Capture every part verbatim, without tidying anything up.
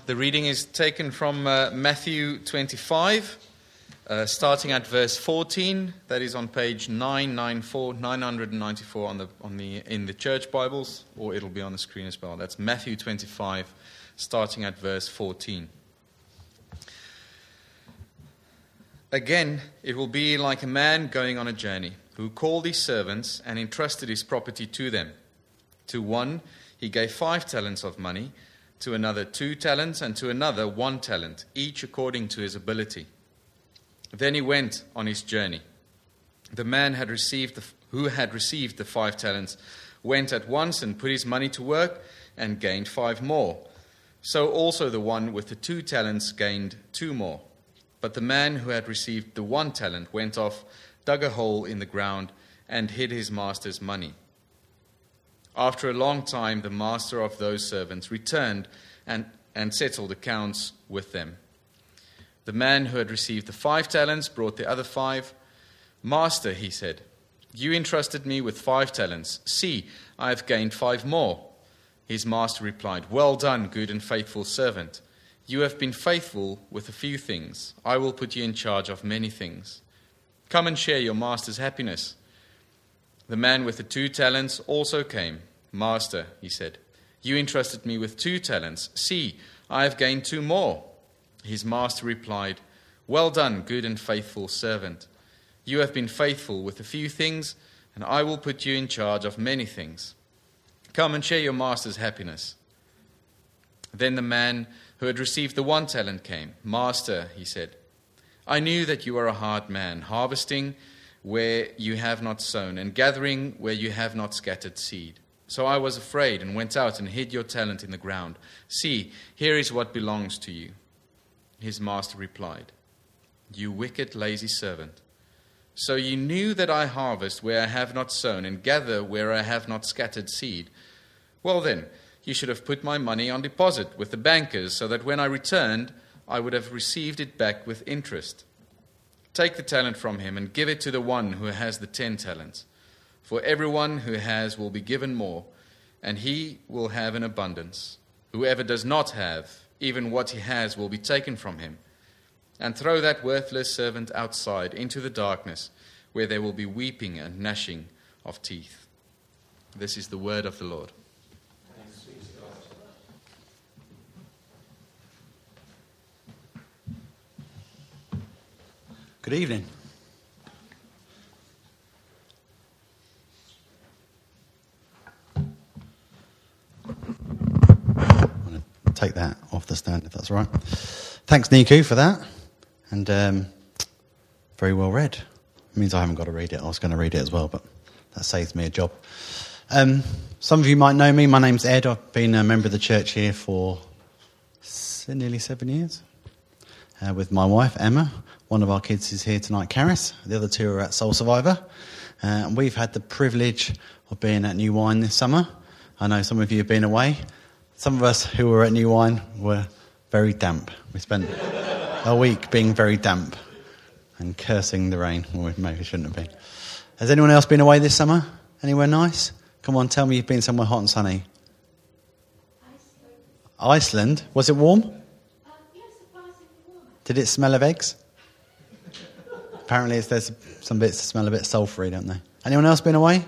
The reading is taken from uh, Matthew twenty-five, uh, starting at verse fourteen. That is on page nine ninety-four, nine ninety-four on the on the in the church Bibles, or it'll be on the screen as well. That's Matthew twenty-five, starting at verse fourteen. Again, it will be like a man going on a journey, who called his servants and entrusted his property to them. To one he gave five talents of money, to another two talents, and to another one talent, each according to his ability. Then he went on his journey. The man had received the, who had received the five talents went at once and put his money to work and gained five more. So also the one with the two talents gained two more. But the man who had received the one talent went off, dug a hole in the ground, and hid his master's money. After a long time, the master of those servants returned and, and settled accounts with them. The man who had received the five talents brought the other five. "Master," he said, "you entrusted me with five talents. See, I have gained five more." His master replied, "Well done, good and faithful servant. You have been faithful with a few things. I will put you in charge of many things. Come and share your master's happiness." The man with the two talents also came. "Master," he said, "you entrusted me with two talents. See, I have gained two more." His master replied, "Well done, good and faithful servant. You have been faithful with a few things, and I will put you in charge of many things. Come and share your master's happiness." Then the man who had received the one talent came. "Master," he said, "I knew that you are a hard man, harvesting where you have not sown, and gathering where you have not scattered seed. So I was afraid and went out and hid your talent in the ground. See, here is what belongs to you." His master replied, "You wicked, lazy servant. So you knew that I harvest where I have not sown, and gather where I have not scattered seed. Well then, you should have put my money on deposit with the bankers, so that when I returned, I would have received it back with interest. Take the talent from him and give it to the one who has the ten talents. For everyone who has will be given more, and he will have an abundance. Whoever does not have, even what he has will be taken from him. And throw that worthless servant outside into the darkness, where there will be weeping and gnashing of teeth." This is the word of the Lord. Good evening. I'm going to take that off the stand if that's all right. Thanks, Niku, for that. And um, very well read. It means I haven't got to read it. I was going to read it as well, but that saves me a job. Um, some of you might know me. My name's Ed. I've been a member of the church here for nearly seven years uh, with my wife, Emma. One of our kids is here tonight, Karis. The other two are at Soul Survivor. Uh, and we've had the privilege of being at New Wine this summer. I know some of you have been away. Some of us who were at New Wine were very damp. We spent a week being very damp and cursing the rain. Well, we maybe shouldn't have been. Has anyone else been away this summer? Anywhere nice? Come on, tell me you've been somewhere hot and sunny. Iceland. Iceland? Was it warm? Uh, yes, surprisingly warm. Did it smell of eggs? Apparently it's, there's some bits that smell a bit sulphury, don't they? Anyone else been away?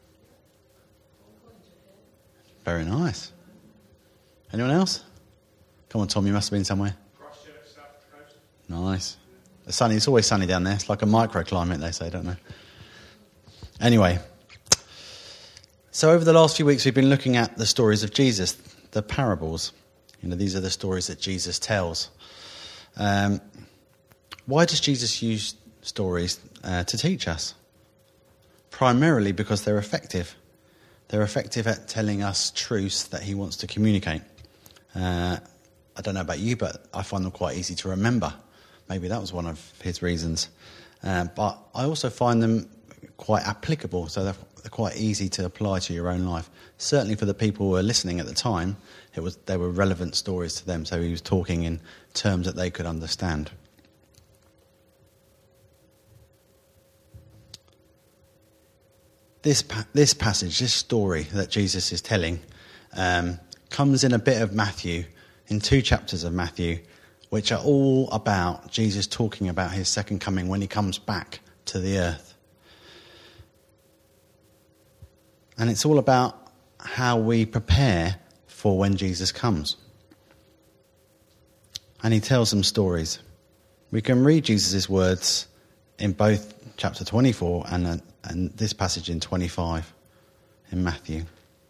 Very nice. Anyone else? Come on, Tom, you must have been somewhere. Christchurch, South Coast. Nice. It's sunny. It's always sunny down there. It's like a microclimate, they say, don't they? Anyway, so over the last few weeks we've been looking at the stories of Jesus, the parables. You know, these are the stories that Jesus tells. Um, why does Jesus use stories uh, to teach us? Primarily because they're effective. They're effective at telling us truths that he wants to communicate. Uh, I don't know about you, but I find them quite easy to remember. Maybe that was one of his reasons. Uh, but I also find them quite applicable, so they're, they're quite easy to apply to your own life. Certainly for the people who were listening at the time, it was they were relevant stories to them, so he was talking in terms that they could understand. This this passage, this story that Jesus is telling, um, comes in a bit of Matthew in two chapters of Matthew, which are all about Jesus talking about his second coming when he comes back to the earth. And it's all about how we prepare for when Jesus comes. And he tells them stories. We can read Jesus' words in both chapter twenty-four and, uh, and this passage in twenty-five in Matthew.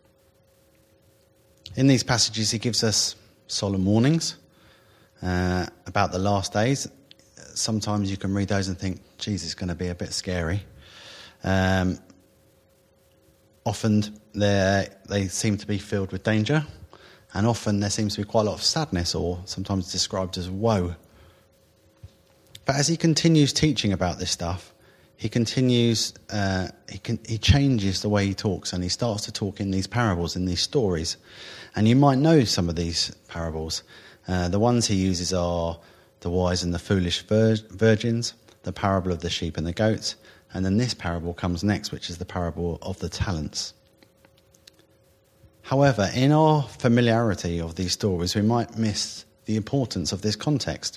In these passages, he gives us solemn warnings uh, about the last days. Sometimes you can read those and think, Jesus is going to be a bit scary. Um, often they seem to be filled with danger, and often there seems to be quite a lot of sadness, or sometimes described as woe. But as he continues teaching about this stuff, he continues, uh, he, can, he changes the way he talks, and he starts to talk in these parables, in these stories. And you might know some of these parables. Uh, the ones he uses are the wise and the foolish vir- virgins, the parable of the sheep and the goats, and then this parable comes next, which is the parable of the talents. However, in our familiarity of these stories, we might miss the importance of this context.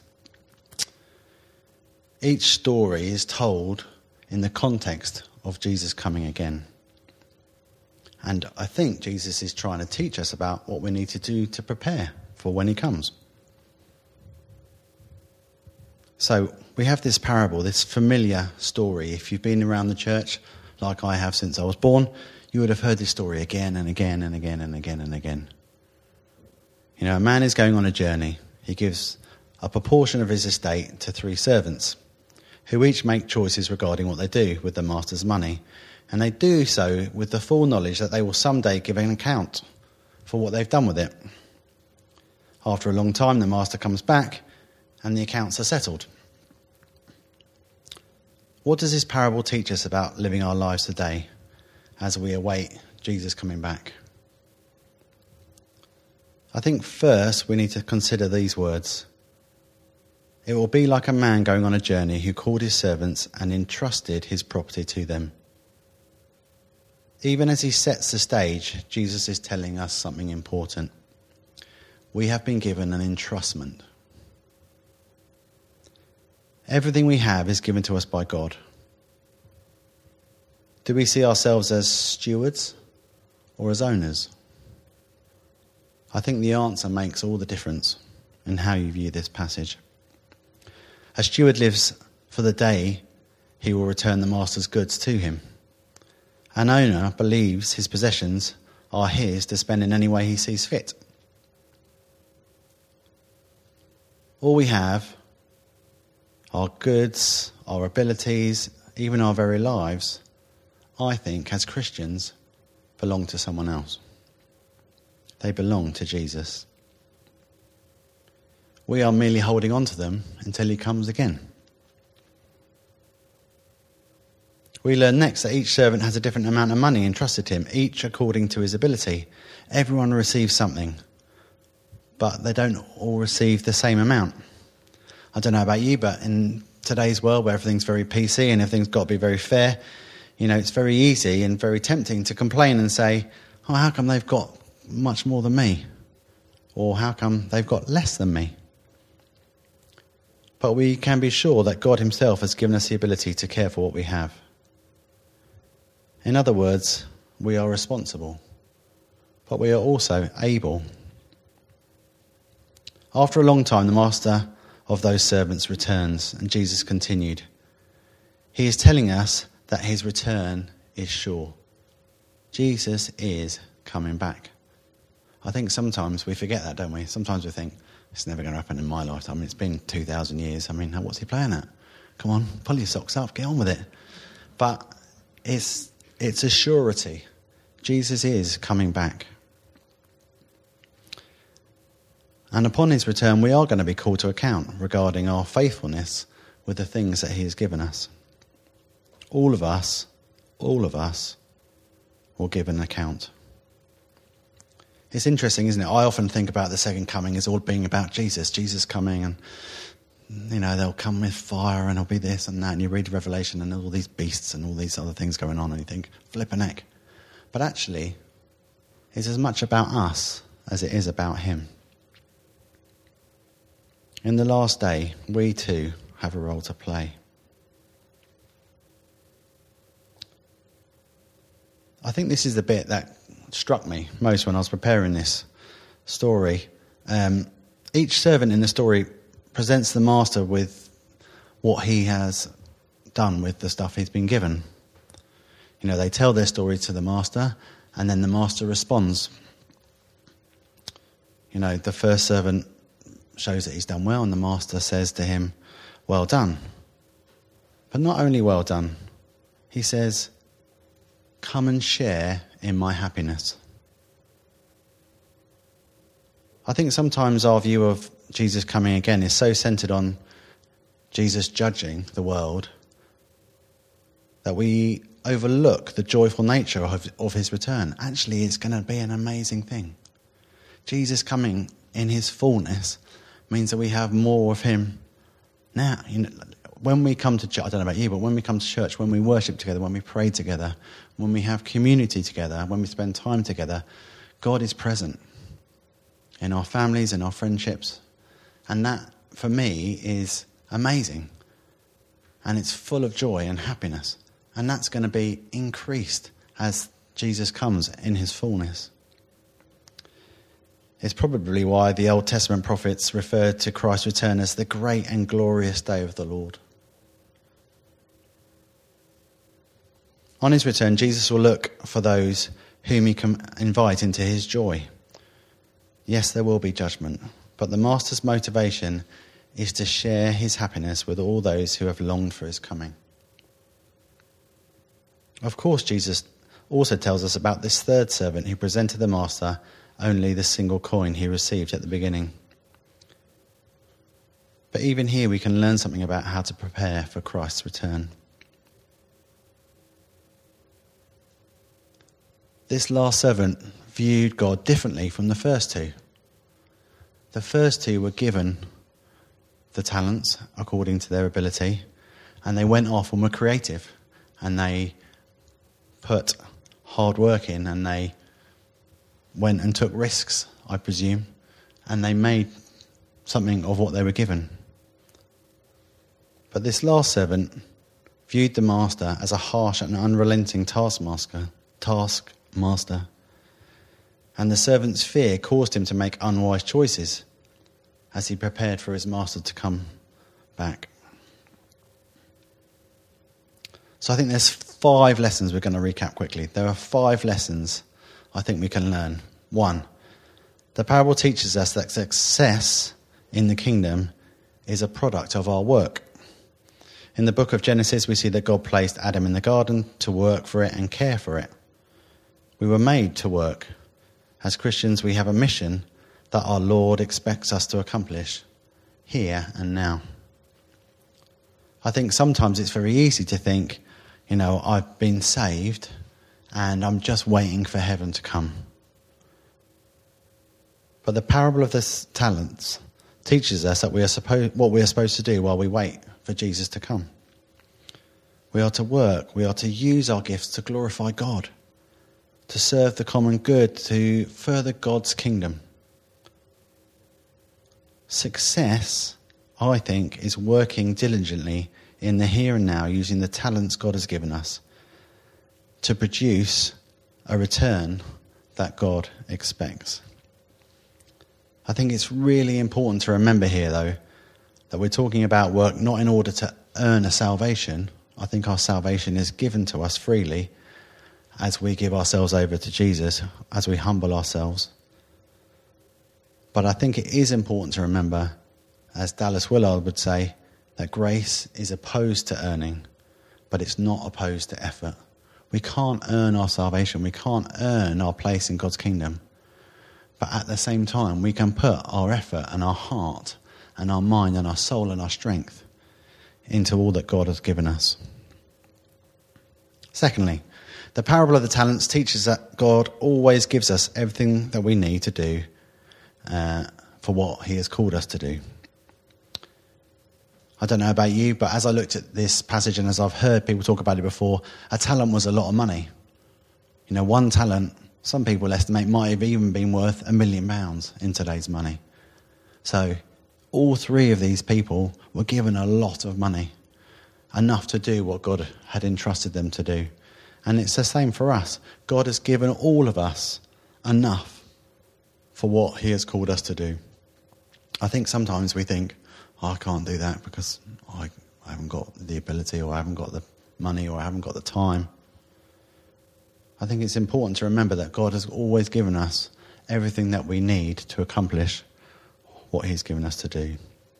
Each story is told in the context of Jesus coming again. And I think Jesus is trying to teach us about what we need to do to prepare for when he comes. So we have this parable, this familiar story. If you've been around the church like I have since I was born, you would have heard this story again and again and again and again and again. You know, a man is going on a journey. He gives a proportion of his estate to three servants, who each make choices regarding what they do with the master's money. And they do so with the full knowledge that they will someday give an account for what they've done with it. After a long time, the master comes back and the accounts are settled. What does this parable teach us about living our lives today as we await Jesus coming back? I think first we need to consider these words. It will be like a man going on a journey who called his servants and entrusted his property to them. Even as he sets the stage, Jesus is telling us something important. We have been given an entrustment. Everything we have is given to us by God. Do we see ourselves as stewards or as owners? I think the answer makes all the difference in how you view this passage. A steward lives for the day he will return the master's goods to him. An owner believes his possessions are his to spend in any way he sees fit. All we have, our goods, our abilities, even our very lives, I think, as Christians, belong to someone else. They belong to Jesus. We are merely holding on to them until he comes again. We learn next that each servant has a different amount of money entrusted to him, each according to his ability. Everyone receives something, but they don't all receive the same amount. I don't know about you, but in today's world where everything's very P C and everything's got to be very fair, you know, it's very easy and very tempting to complain and say, oh, how come they've got much more than me? Or how come they've got less than me? But we can be sure that God himself has given us the ability to care for what we have. In other words, we are responsible, but we are also able. After a long time, the master of those servants returns, and Jesus continued. He is telling us that his return is sure. Jesus is coming back. I think sometimes we forget that, don't we? Sometimes we think, it's never going to happen in my lifetime. I mean, it's been two thousand years. I mean, what's he playing at? Come on, pull your socks up, get on with it. But it's it's a surety. Jesus is coming back. And upon his return, we are going to be called to account regarding our faithfulness with the things that he has given us. All of us, all of us will give an account. It's interesting, isn't it? I often think about the second coming as all being about Jesus. Jesus coming and, you know, they'll come with fire and it'll be this and that. And you read Revelation and there's all these beasts and all these other things going on and you think, flip a neck. But actually, it's as much about us as it is about him. In the last day, we too have a role to play. I think this is the bit that struck me most when I was preparing this story. Um, each servant in the story presents the master with what he has done with the stuff he's been given. You know, they tell their story to the master, and then the master responds. You know, the first servant shows that he's done well, and the master says to him, well done. But not only well done, he says, come and share in my happiness. I think sometimes our view of Jesus coming again is so centered on Jesus judging the world that we overlook the joyful nature of, of his return. Actually, it's going to be an amazing thing. Jesus coming in his fullness means that we have more of him now. You know, when we come to church, I don't know about you, but when we come to church, when we worship together, when we pray together, when we have community together, when we spend time together, God is present in our families, in our friendships. And that, for me, is amazing. And it's full of joy and happiness. And that's going to be increased as Jesus comes in his fullness. It's probably why the Old Testament prophets referred to Christ's return as the great and glorious day of the Lord. On his return, Jesus will look for those whom he can invite into his joy. Yes, there will be judgment, but the master's motivation is to share his happiness with all those who have longed for his coming. Of course, Jesus also tells us about this third servant who presented the master only the single coin he received at the beginning. But even here we can learn something about how to prepare for Christ's return. This last servant viewed God differently from the first two. The first two were given the talents according to their ability, and they went off and were creative, and they put hard work in, and they went and took risks, I presume, and they made something of what they were given. But this last servant viewed the master as a harsh and unrelenting taskmaster, taskmaster, and the servant's fear caused him to make unwise choices as he prepared for his master to come back. So I think there's five lessons we're going to recap quickly. There are five lessons I think we can learn. One, the parable teaches us that success in the kingdom is a product of our work. In the book of Genesis, we see that God placed Adam in the garden to work for it and care for it. We were made to work. As Christians, we have a mission that our Lord expects us to accomplish here and now. I think sometimes it's very easy to think, you know, I've been saved and I'm just waiting for heaven to come. But the parable of the talents teaches us that we are supposed, what we are supposed to do while we wait for Jesus to come. We are to work, we are to use our gifts to glorify God, to serve the common good, to further God's kingdom. Success, I think, is working diligently in the here and now, using the talents God has given us to produce a return that God expects. I think it's really important to remember here, though, that we're talking about work not in order to earn a salvation. I think our salvation is given to us freely as we give ourselves over to Jesus, as we humble ourselves. But I think it is important to remember, as Dallas Willard would say, that grace is opposed to earning, but it's not opposed to effort. We can't earn our salvation. We can't earn our place in God's kingdom. But at the same time, we can put our effort and our heart and our mind and our soul and our strength into all that God has given us. Secondly, the parable of the talents teaches that God always gives us everything that we need to do uh, for what he has called us to do. I don't know about you, but as I looked at this passage and as I've heard people talk about it before, a talent was a lot of money. You know, one talent, some people estimate, might have even been worth a million pounds in today's money. So All three of these people were given a lot of money, enough to do what God had entrusted them to do. And it's the same for us. God has given all of us enough for what he has called us to do. I think sometimes we think, oh, I can't do that because I, I haven't got the ability, or I haven't got the money, or I haven't got the time. I think it's important to remember that God has always given us everything that we need to accomplish what he's given us to do.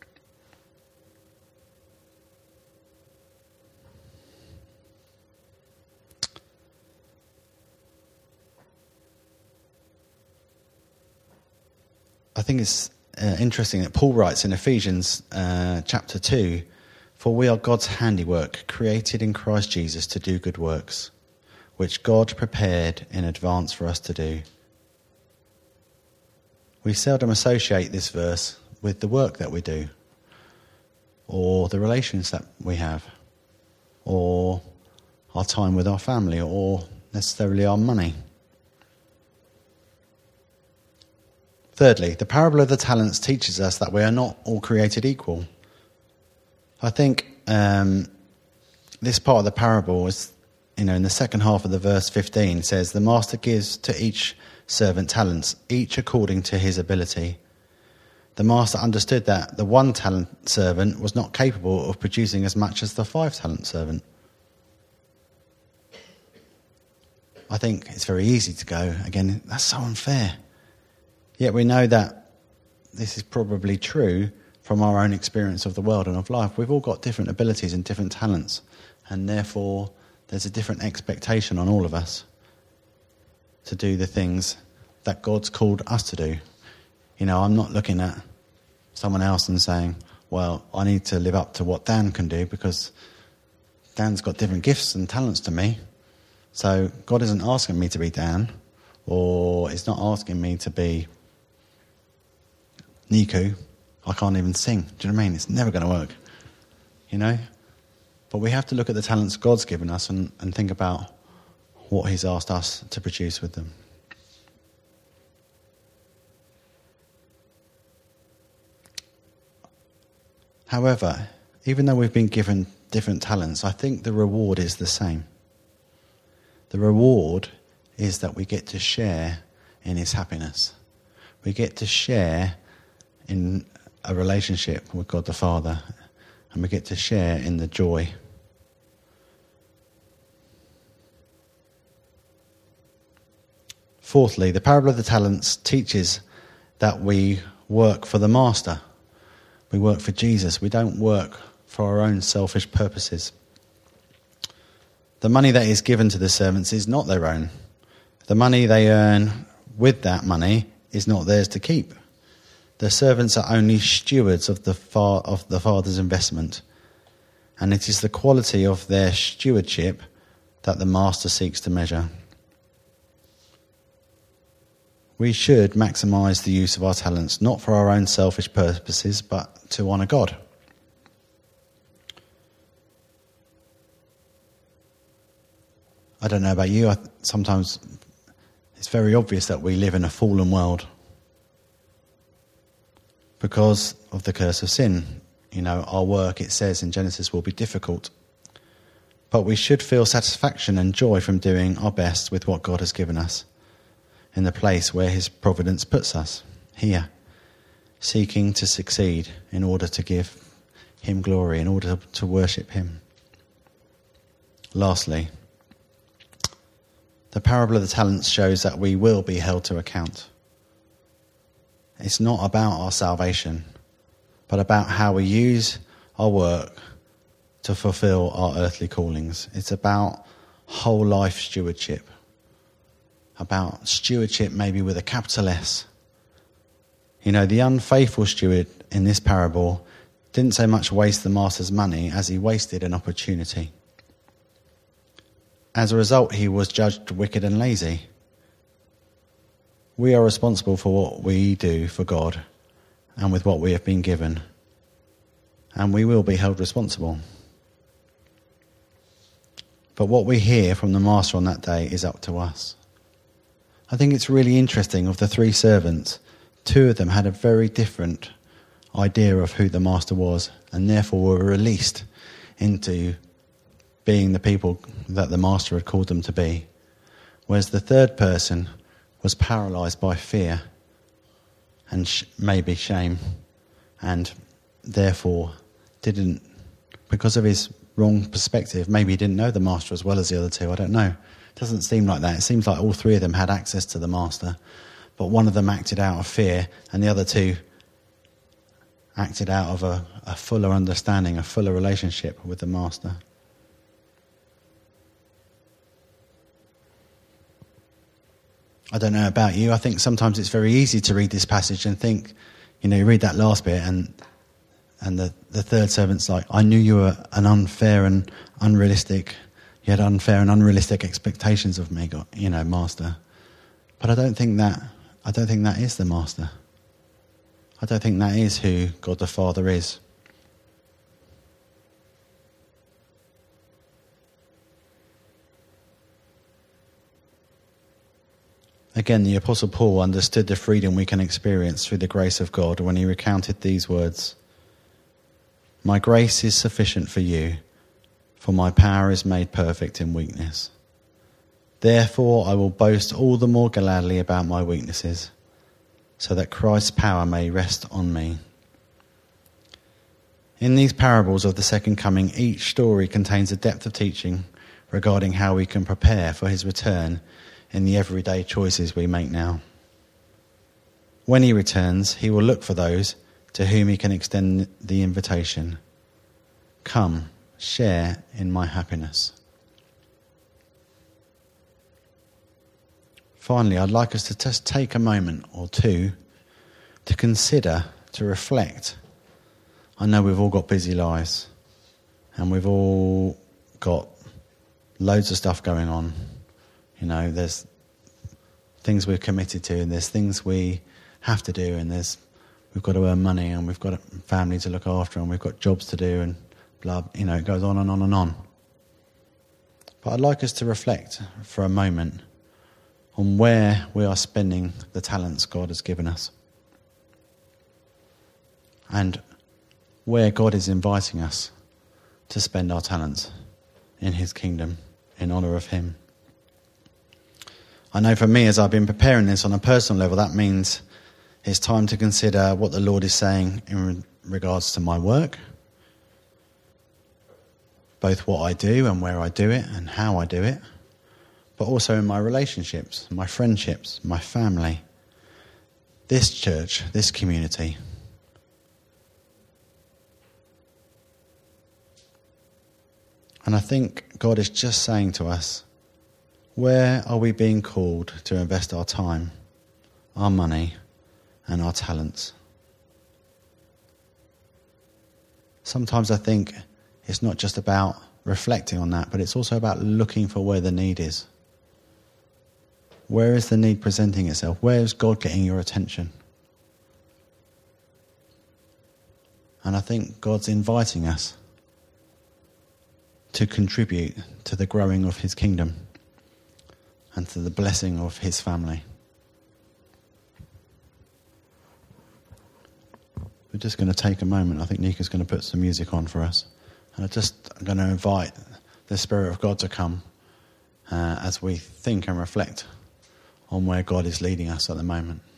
I think it's uh, interesting that Paul writes in Ephesians uh, chapter two, "For we are God's handiwork, created in Christ Jesus to do good works, which God prepared in advance for us to do." We seldom associate this verse with the work that we do, or the relations that we have, or our time with our family, or necessarily our money. Thirdly, the parable of the talents teaches us that we are not all created equal. I think um, this part of the parable is, you know, in the second half of the verse fifteen, says, "The master gives to each servant talents, each according to his ability." The master understood that the one talent servant was not capable of producing as much as the five talent servant. I think it's very easy to go, again, that's so unfair. Yet we know that this is probably true from our own experience of the world and of life. We've all got different abilities and different talents, and therefore there's a different expectation on all of us to do the things that God's called us to do. You know, I'm not looking at someone else and saying, well, I need to live up to what Dan can do because Dan's got different gifts and talents to me. So God isn't asking me to be Dan, or he's not asking me to be Niku. I can't even sing. Do you know what I mean? It's never going to work. You know? But we have to look at the talents God's given us and, and think about what he's asked us to produce with them. However, even though we've been given different talents, I think the reward is the same. The reward is that we get to share in his happiness. We get to share in a relationship with God the Father, and we get to share in the joy. Fourthly, the parable of the talents teaches that we work for the master. We work for Jesus. We don't work for our own selfish purposes. The money that is given to the servants is not their own. The money they earn with that money is not theirs to keep. The servants are only stewards of the fa- of the Father's investment, and it is the quality of their stewardship that the master seeks to measure. We should maximise the use of our talents, not for our own selfish purposes, but to honour God. I don't know about you, I, sometimes it's very obvious that we live in a fallen world because of the curse of sin. You know, our work, it says in Genesis, will be difficult. But we should feel satisfaction and joy from doing our best with what God has given us in the place where his providence puts us, here, seeking to succeed in order to give him glory, in order to worship him. Lastly, the parable of the talents shows that we will be held to account. It's not about our salvation, but about how we use our work to fulfill our earthly callings. It's about whole life stewardship. About stewardship maybe with a capital S. You know, the unfaithful steward in this parable didn't so much waste the master's money as he wasted an opportunity. As a result, he was judged wicked and lazy. We are responsible for what we do for God and with what we have been given. And we will be held responsible. But what we hear from the master on that day is up to us. I think it's really interesting, of the three servants, two of them had a very different idea of who the master was, and therefore were released into being the people that the master had called them to be. Whereas the third person was paralysed by fear and sh- maybe shame, and therefore didn't, because of his wrong perspective, maybe he didn't know the master as well as the other two, I don't know. It doesn't seem like that. It seems like all three of them had access to the master, but one of them acted out of fear and the other two acted out of a, a fuller understanding, a fuller relationship with the master. I don't know about you, I think sometimes it's very easy to read this passage and think, you know, you read that last bit and and the, the third servant's like, I knew you were an unfair and unrealistic, you had unfair and unrealistic expectations of me, God, you know, master. But I don't think that, I don't think that is the master. I don't think that is who God the Father is. Again, the Apostle Paul understood the freedom we can experience through the grace of God when he recounted these words. My grace is sufficient for you, for my power is made perfect in weakness. Therefore I will boast all the more gladly about my weaknesses, so that Christ's power may rest on me. In these parables of the second coming, each story contains a depth of teaching regarding how we can prepare for his return in the everyday choices we make now. When he returns, he will look for those to whom he can extend the invitation. Come, share in my happiness. Finally, I'd like us to just take a moment or two to consider, to reflect. I know we've all got busy lives and we've all got loads of stuff going on. You know, there's things we're committed to and there's things we have to do and there's we've got to earn money and we've got a family to look after and we've got jobs to do and blah, you know, it goes on and on and on. But I'd like us to reflect for a moment on where we are spending the talents God has given us and where God is inviting us to spend our talents in his kingdom, in honour of him. I know for me, as I've been preparing this on a personal level, that means it's time to consider what the Lord is saying in regards to my work, both what I do and where I do it and how I do it, but also in my relationships, my friendships, my family, this church, this community. And I think God is just saying to us, where are we being called to invest our time, our money, and our talents? Sometimes I think it's not just about reflecting on that, but it's also about looking for where the need is. Where is the need presenting itself? Where is God getting your attention? And I think God's inviting us to contribute to the growing of his kingdom and to the blessing of his family. We're just going to take a moment. I think Nika's going to put some music on for us. And I just, I'm going to invite the Spirit of God to come uh, as we think and reflect on where God is leading us at the moment.